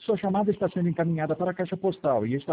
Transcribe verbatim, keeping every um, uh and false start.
Sua chamada está sendo encaminhada para a caixa postal e está